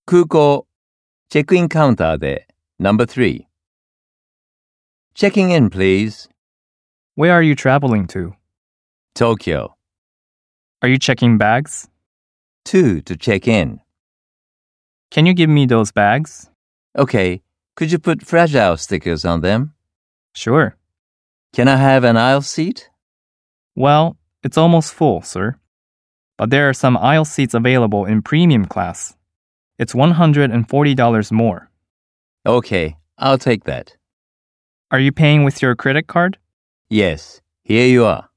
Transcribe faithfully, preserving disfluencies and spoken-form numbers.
空港、チェックインカウンターで Number three. Checking in, please. Where are you traveling to? Tokyo. Are you checking bags? Two to check in. Can you give me those bags? Okay, could you put fragile stickers on them? Sure. Can I have an aisle seat? Well, it's almost full, sir. But there are some aisle seats available in premium class. It's one hundred forty dollars more. Okay, I'll take that. Are you paying with your credit card? Yes, here you are.